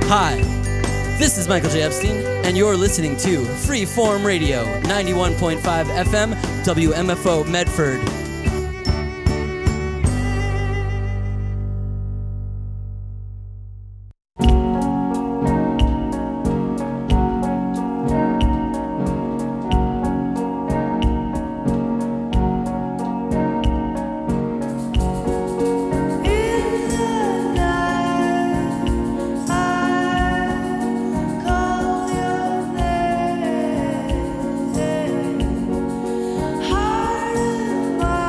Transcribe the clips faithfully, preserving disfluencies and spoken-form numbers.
Hi, this is Michael J. Epstein, and you're listening to Freeform Radio, ninety-one point five F M, W M F O Medford. Heart of mine.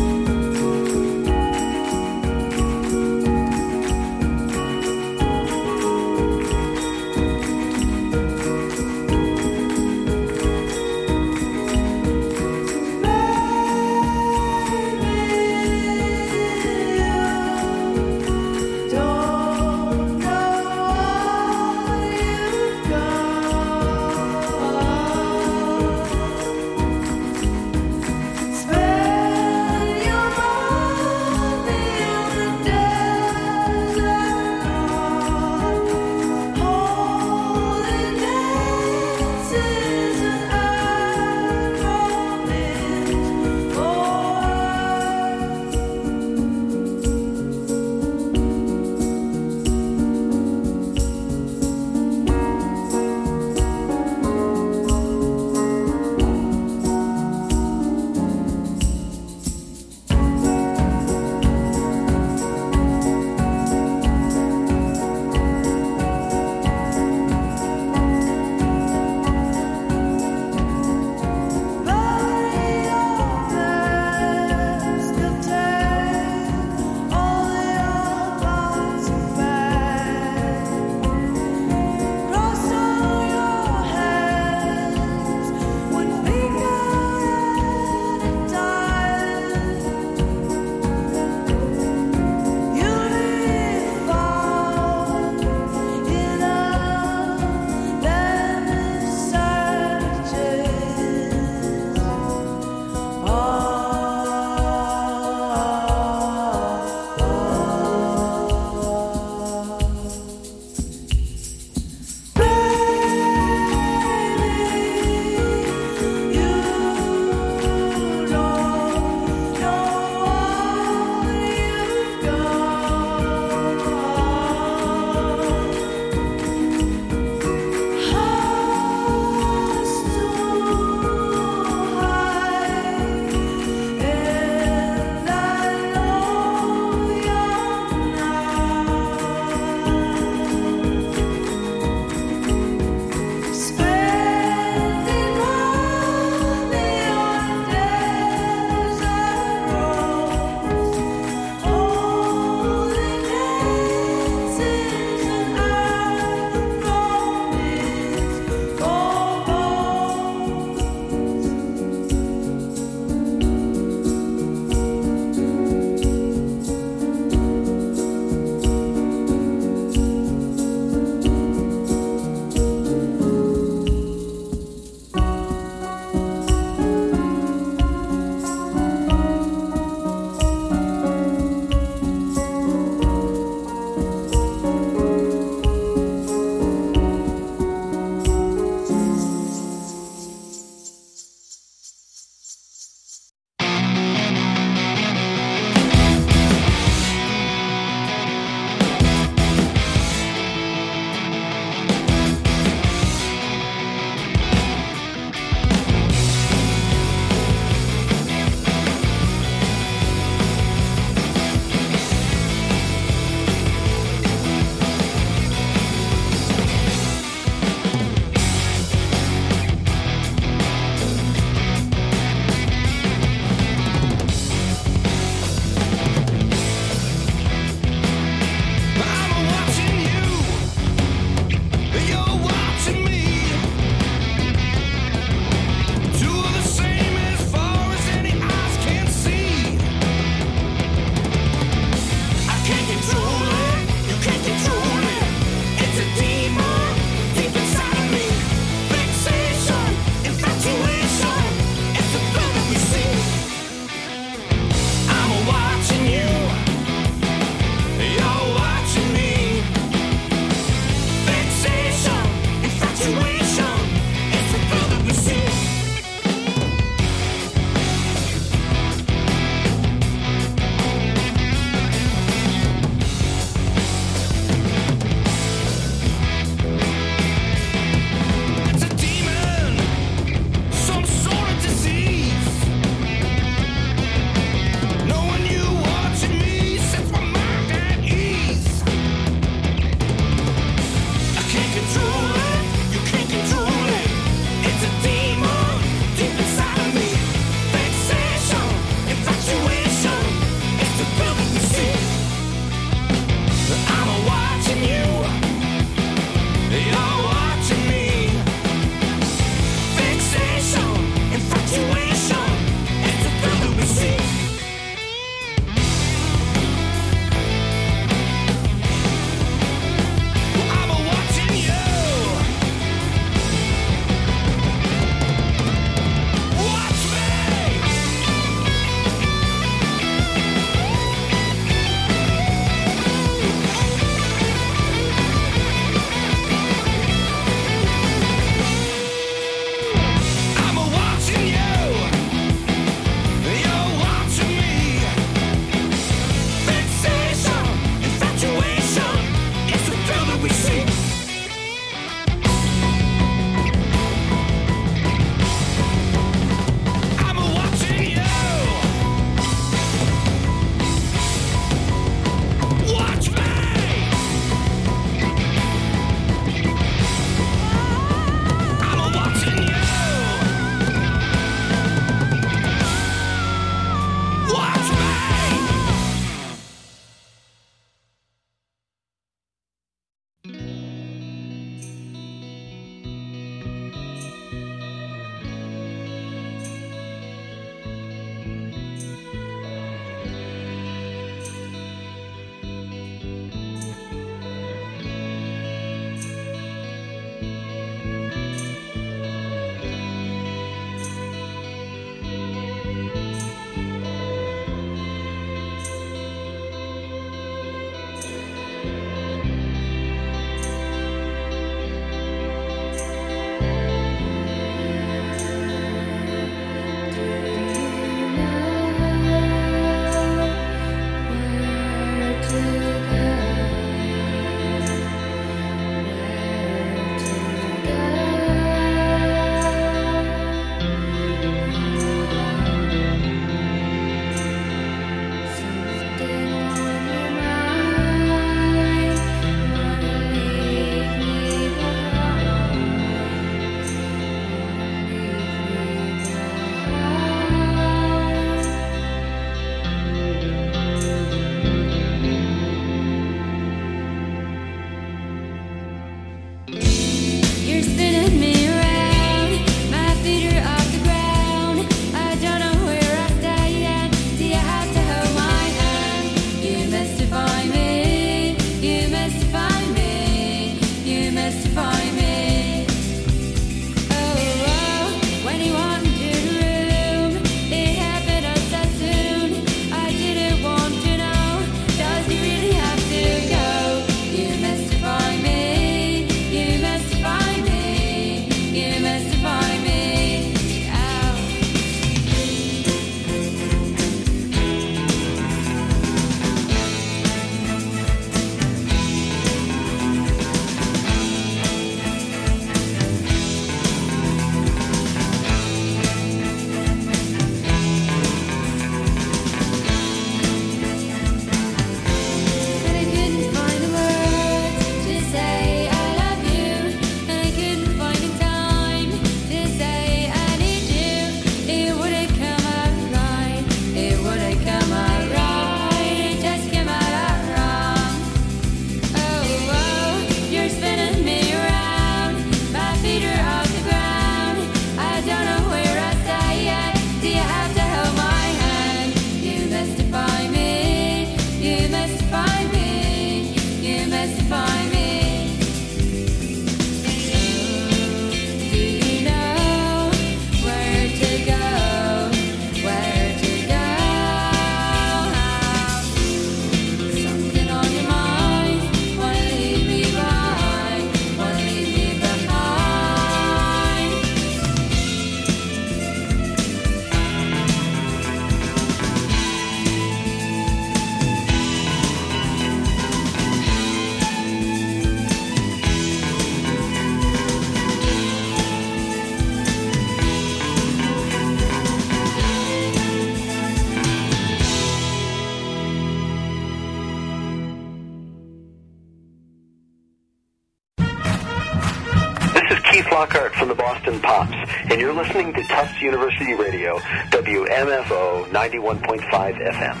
This is Keith Lockhart from the Boston Pops, and you're listening to Tufts University Radio, W M F O ninety-one point five F M.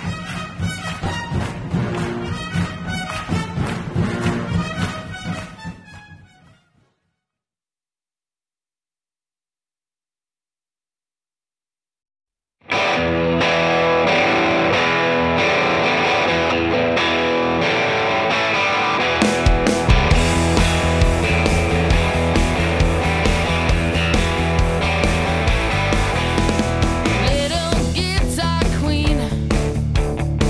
Little guitar queen,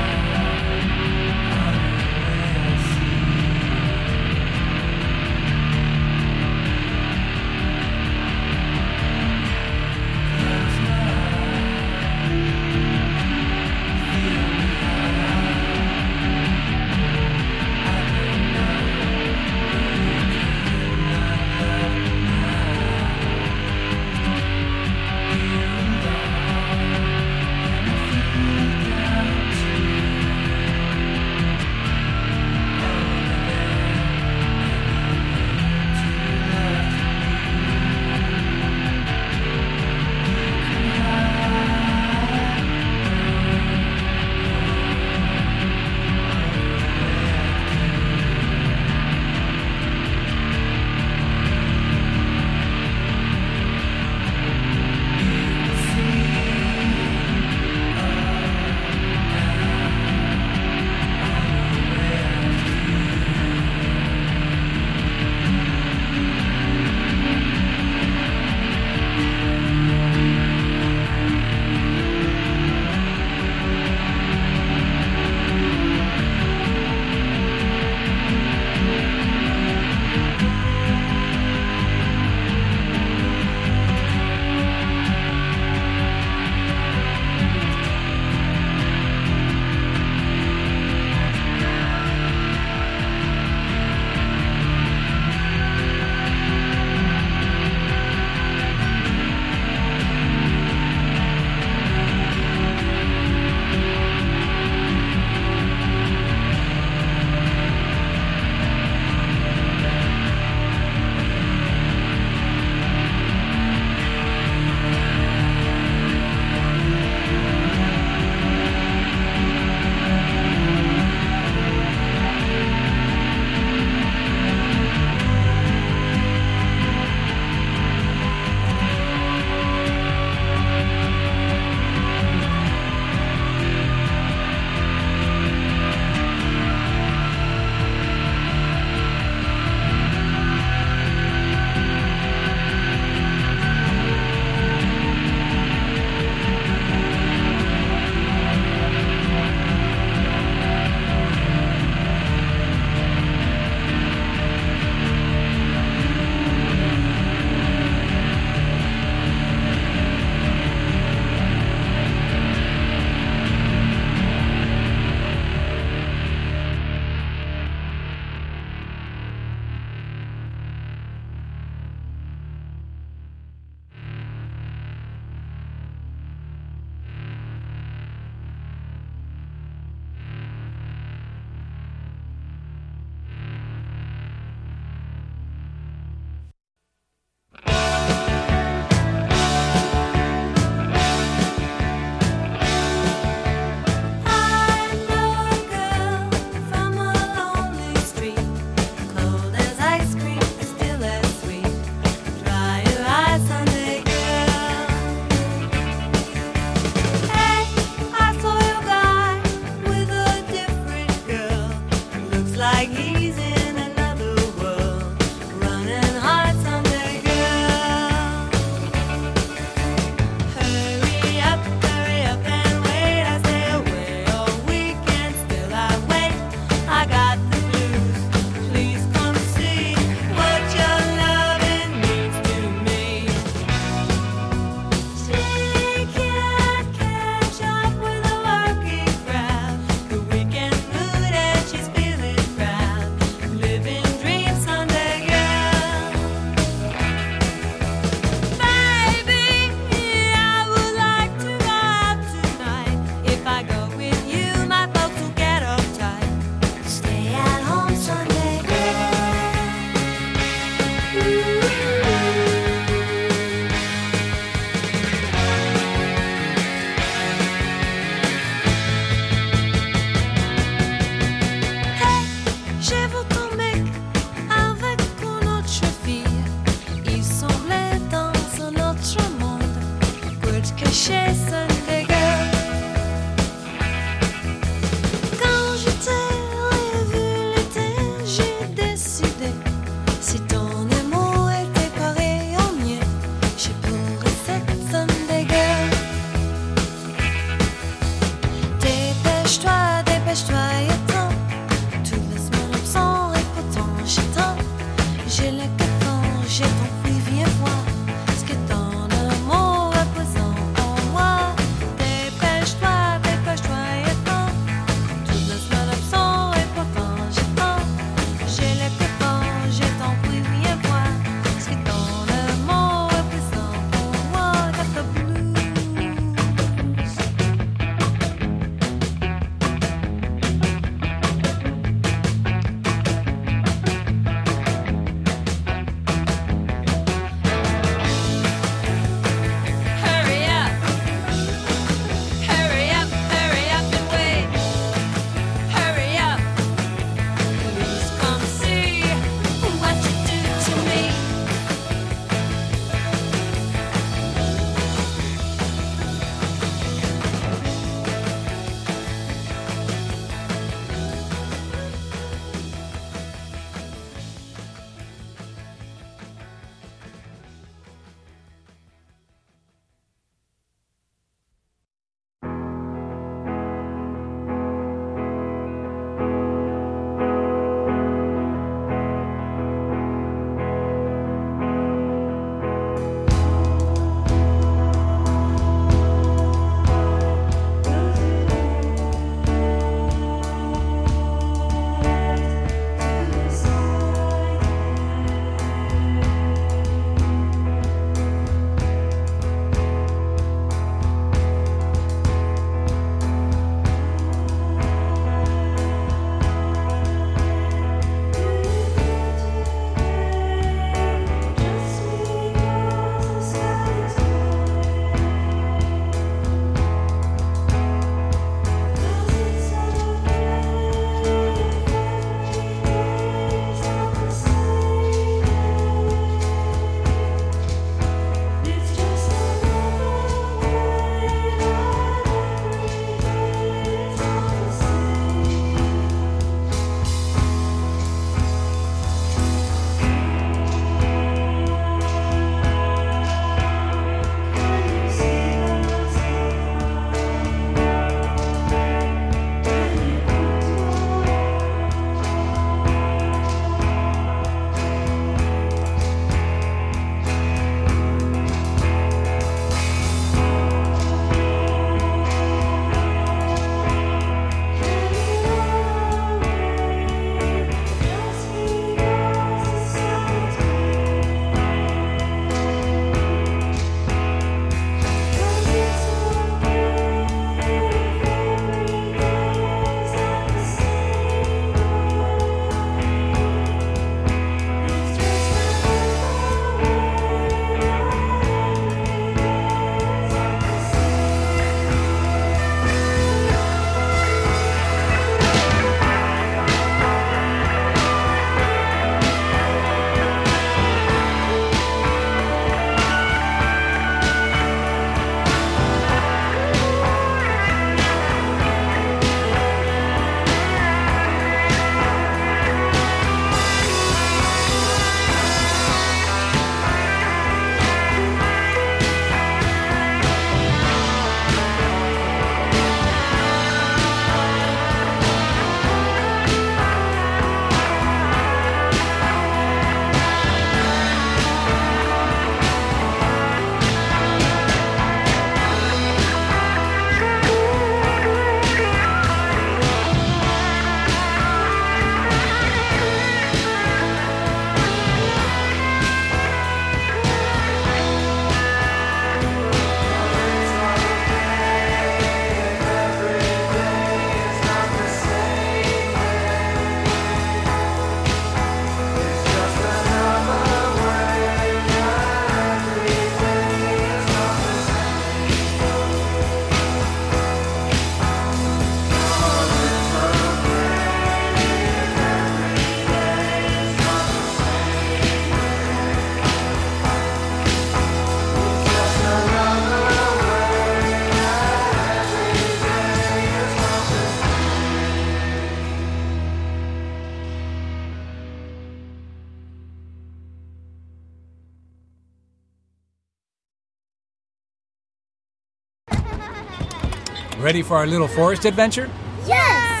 Ready for our little forest adventure? Yes!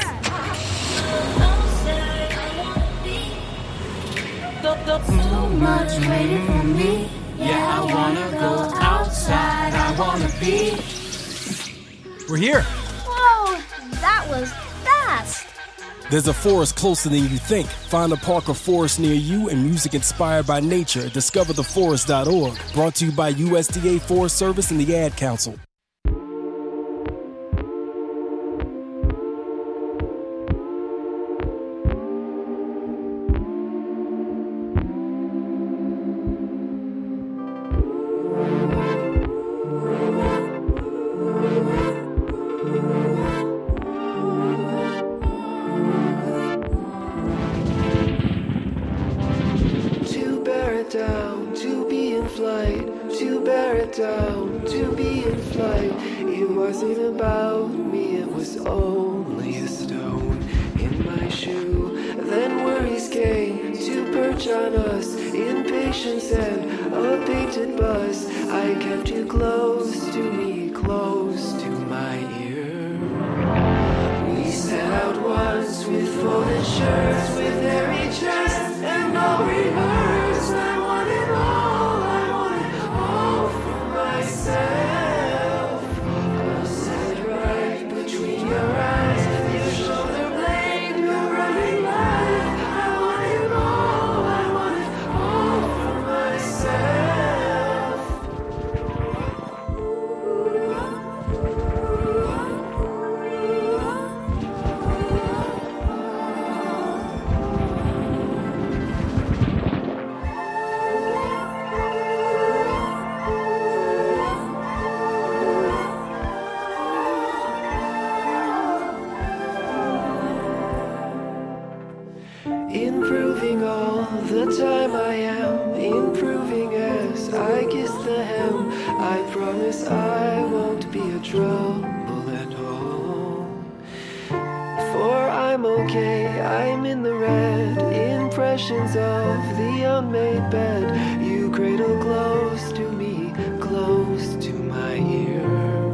So much waiting for me. Yeah, I wanna go outside. I wanna be. We're here. Whoa, that was fast. There's a forest closer than you think. Find a park or forest near you and music inspired by nature at discover the forest dot org. Brought to you by U S D A Forest Service and the Ad Council. Down, to be in flight, to bear it down, to be in flight. It wasn't about me, it was only a stone in my shoe. Then worries came to perch on us, impatience and a painted bus. I kept you close to me, close to my ear. We set out once with folded shirts, with hairy chests and no rehearse. I wanted all, I wanted all for myself. I'll set it right between your eyes, your shoulder blade, your running life. I wanted all, I wanted all for myself. Improving all the time I am, improving as I kiss the hem. I promise I won't be a trouble at all. For I'm okay, I'm in the red. Impressions of the unmade bed. You cradle close to me, close to my ear.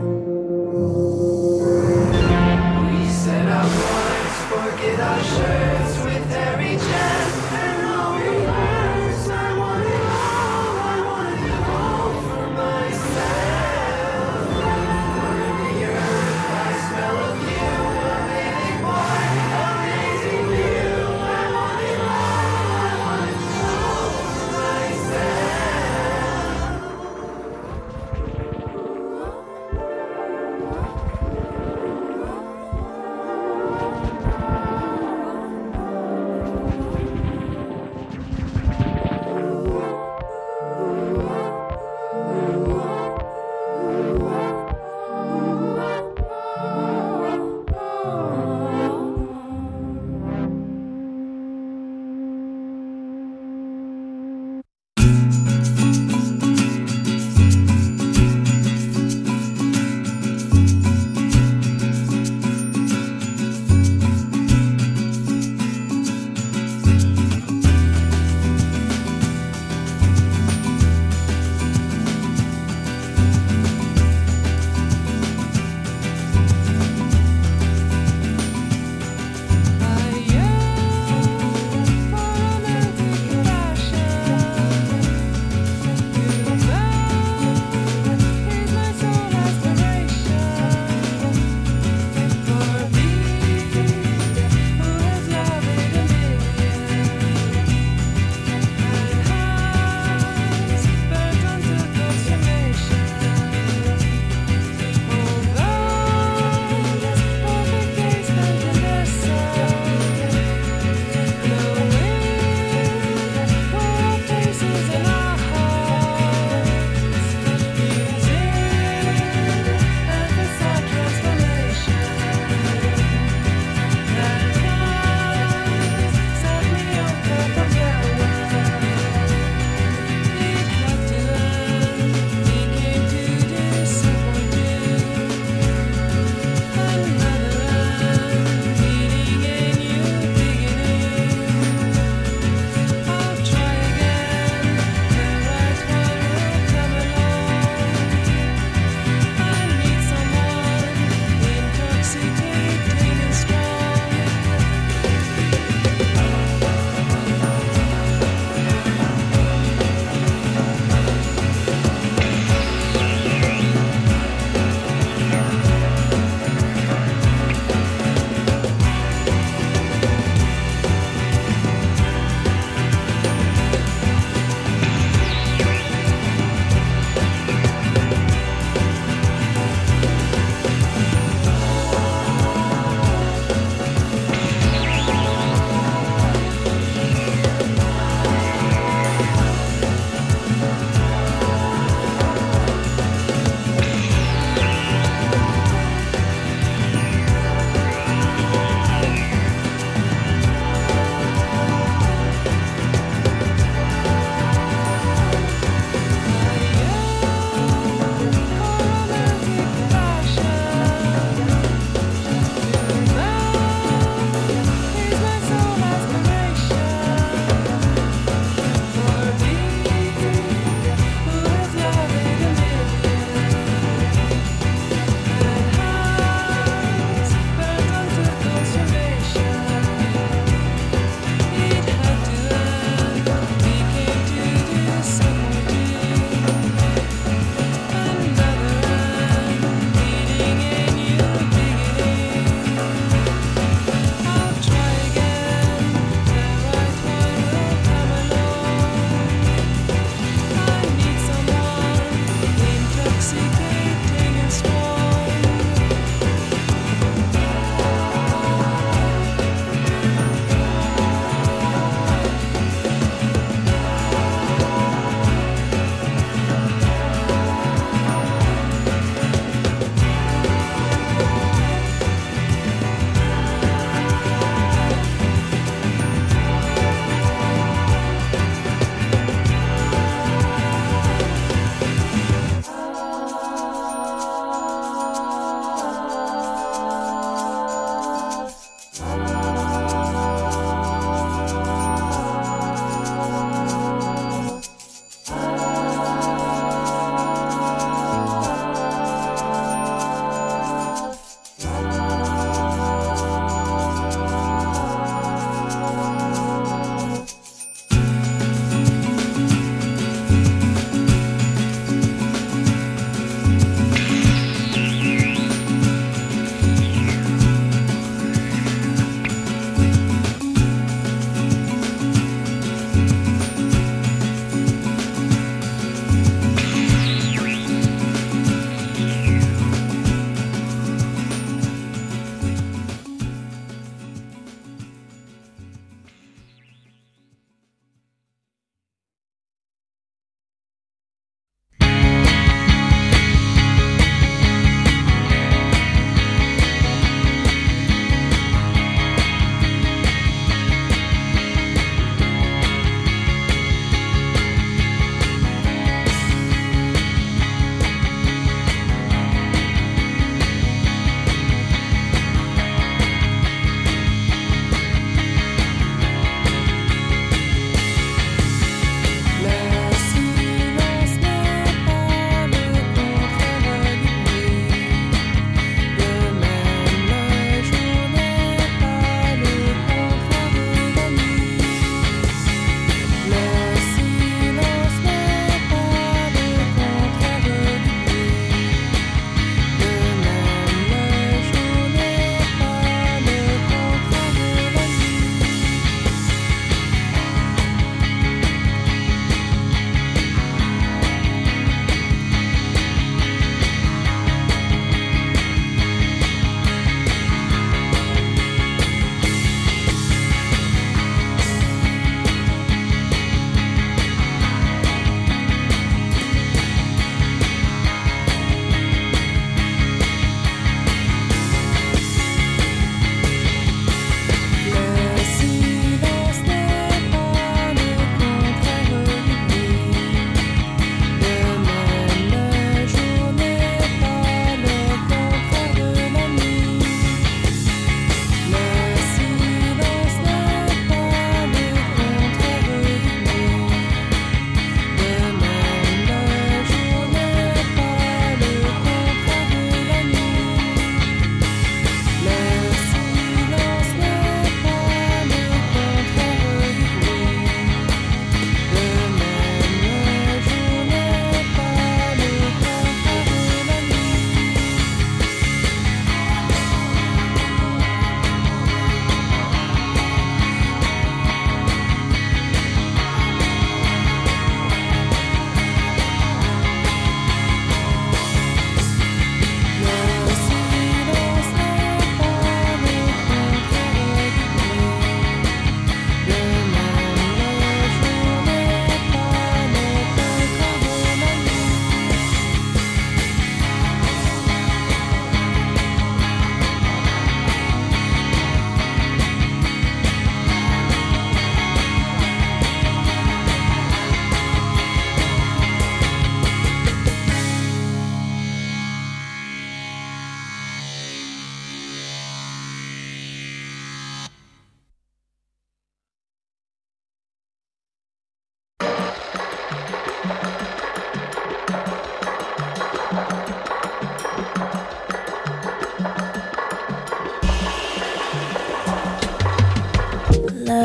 We set out once, forget our shirts with hairy chests and no rehearse. I want it all, I want it all for myself. Burn the earth, I smell of you, amazing boy, amazing view. I want it all, I want it all for myself.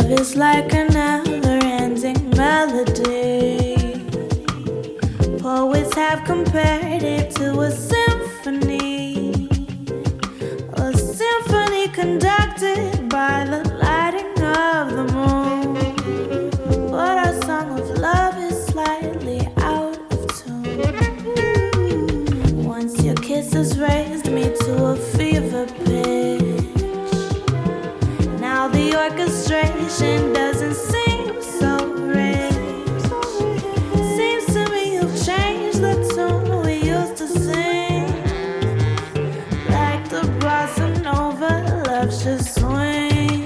Love is like a never-ending melody. Poets have compared it to a symphony, a symphony conducted by the lighting of the moon. But our song of love is slightly out of tune. Once your kisses raised me to a fever pitch. Now the orchestration doesn't seem so rich. Seems to me you've changed the tune we used to sing. Like the bossa nova, love should swing.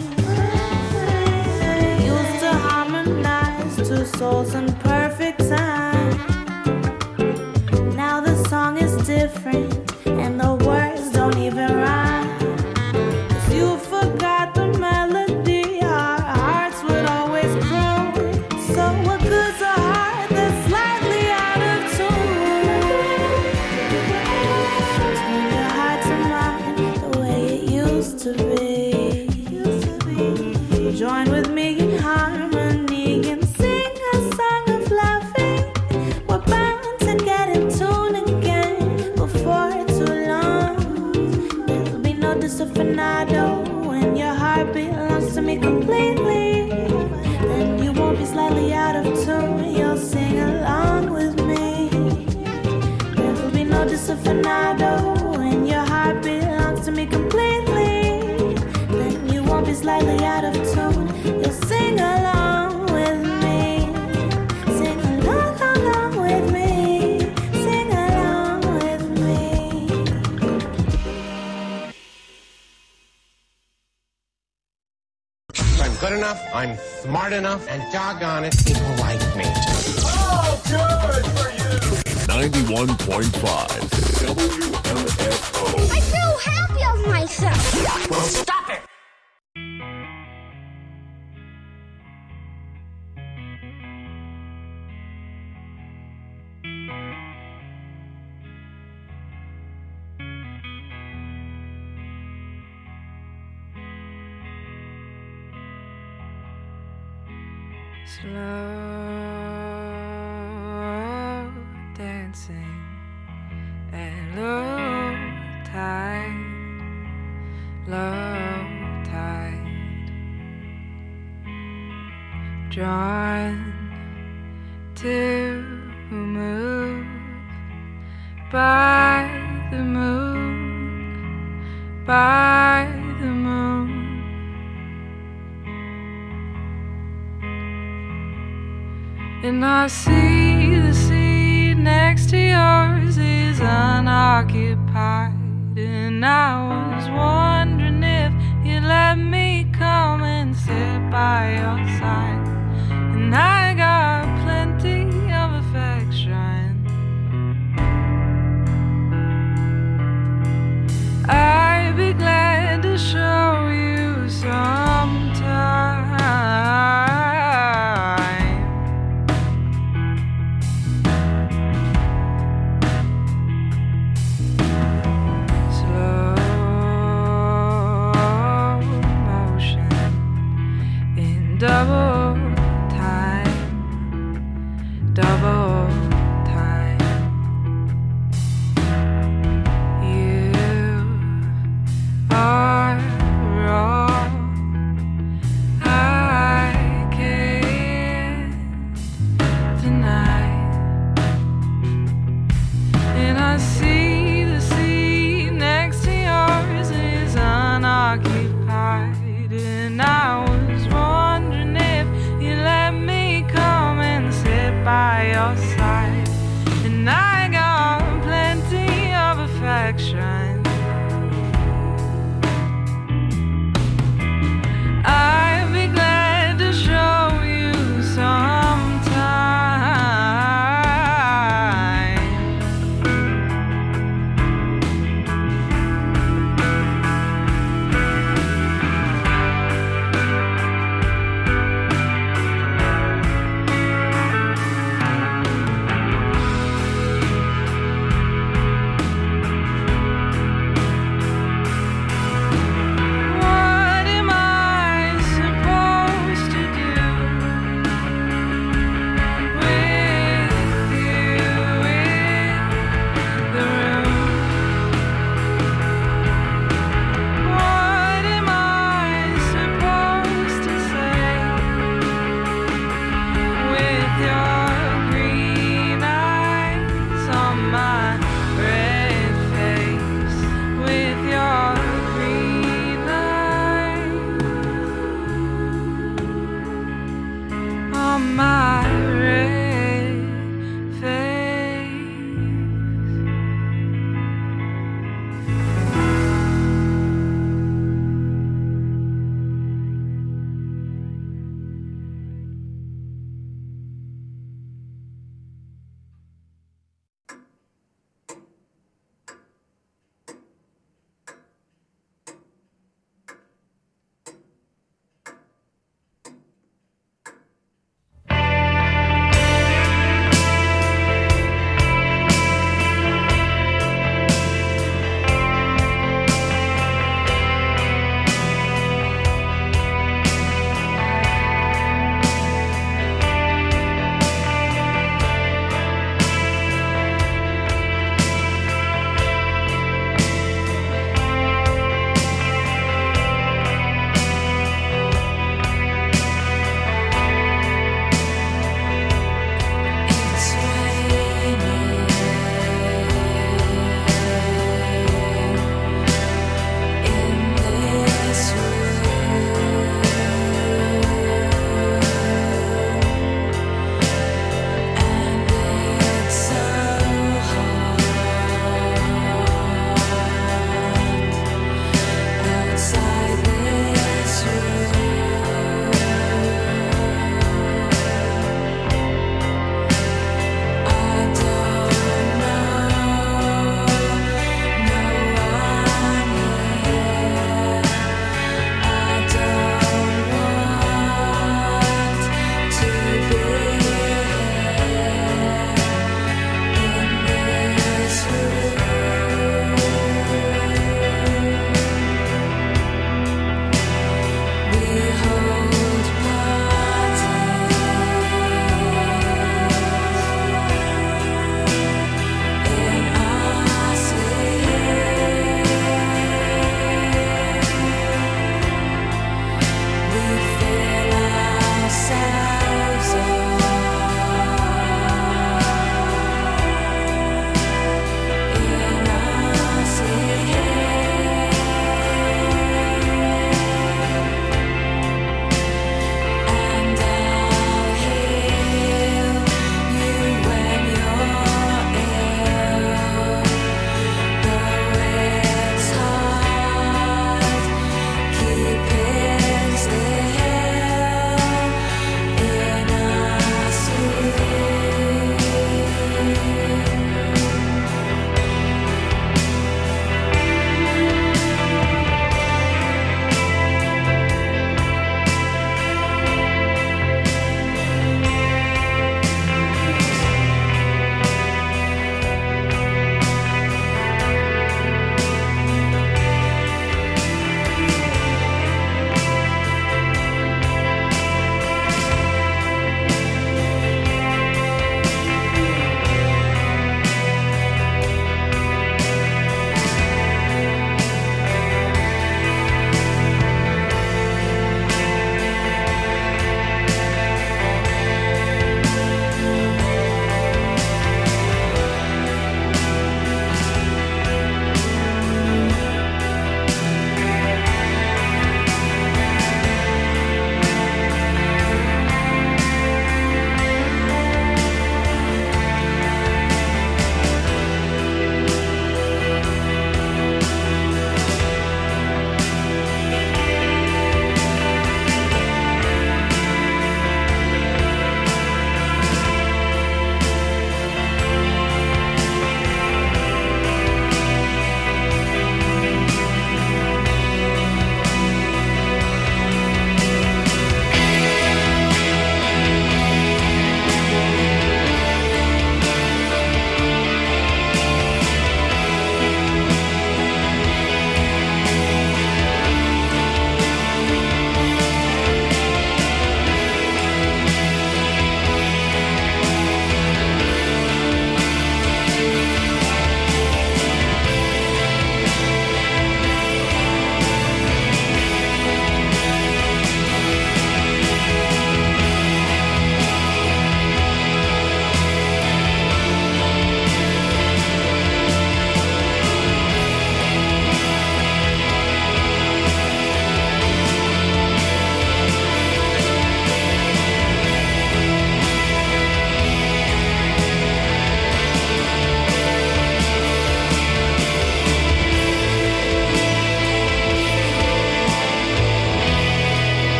Used to harmonize two souls in perfect time. Now the song is different and the words don't even rhyme. 'Cause you forgot the melody our hearts would always grow. So what good's a heart that's slightly out of tune? Turn your heart to mine the way it used to be. Join with me in harmony and sing a song of loving. We're bound to get in tune again before too long. There'll be no disafinado when your heart belongs to me completely. Then you won't be slightly out of tune. You'll sing along with me. There'll be no disafinado when your heart belongs to me completely. Then you won't be slightly out of tune. You'll sing along with me. Sing along, along with me. Sing along with me. I'm good enough, I'm smart enough, and doggone it, people like me. ninety-one point five W M F O. I feel happy of myself. Well, stop it! Slow dancing and low tide, low tide, drawn to move by the moon, by the moon. And I see the seat next to yours is unoccupied. And I was wondering if you'd let me come and sit by your side. And I got plenty of affection. I'd be glad to show you sometime.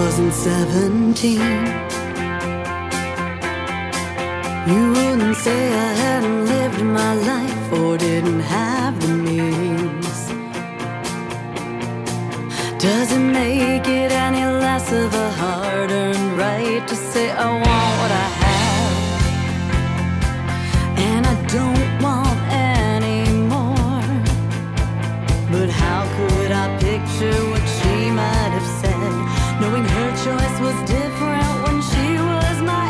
wasn't seventeen, you wouldn't say I hadn't lived my life or didn't have the means. Doesn't make it any less of a hard-earned right to say I want what I have, and I don't want any more. But how could I picture what she might have said, knowing her choice was different when she was my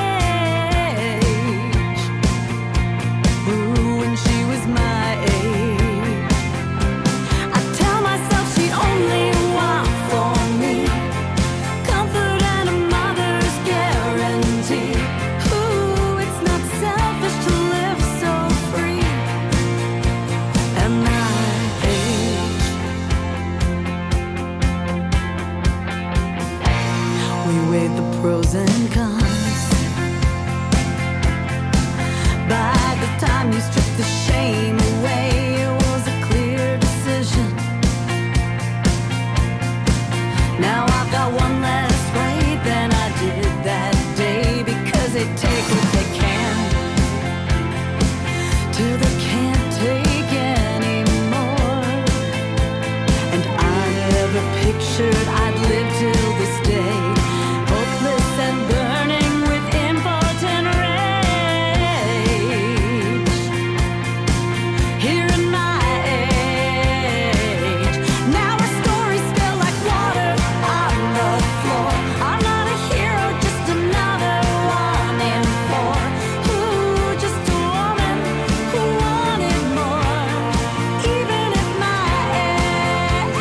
age? Ooh, when she was my age. I tell myself she only want for me comfort and a mother's guarantee. Ooh, it's not selfish to live so free at my age. We weighed the pros and cons. By the time you strip the shame away, it was a clear decision. Now I've got one less right than I did that day, because they take what they can till they can't take anymore. And I never pictured I'd live till this day, hopeless and burning with impotent rage. Here in my age, now our stories spill like water on the floor. I'm not a hero, just another one in four. Ooh, just a woman who wanted more, even at my age.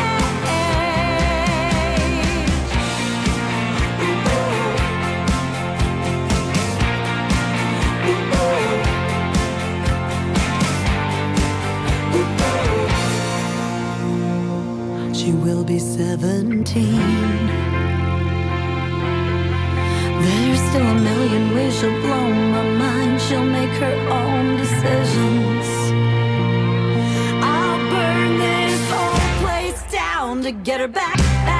She will be seventeen. There's still a million ways she'll blow my mind. She'll make her own decisions. I'll burn this whole place down to get her back.